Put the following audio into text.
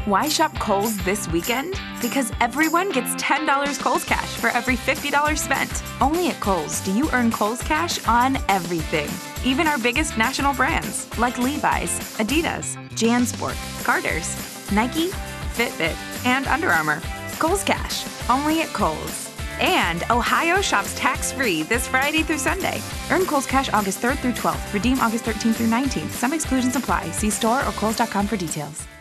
Why shop Kohl's this weekend? Because everyone gets $10 Kohl's Cash for every $50 spent. Only at Kohl's do you earn Kohl's Cash on everything. Even our biggest national brands like Levi's, Adidas, JanSport, Carter's, Nike, Fitbit, and Under Armour. Kohl's Cash, only at Kohl's. And Ohio shops tax-free this Friday through Sunday. Earn Kohl's Cash August 3rd through 12th. Redeem August 13th through 19th. Some exclusions apply. See store or kohls.com for details.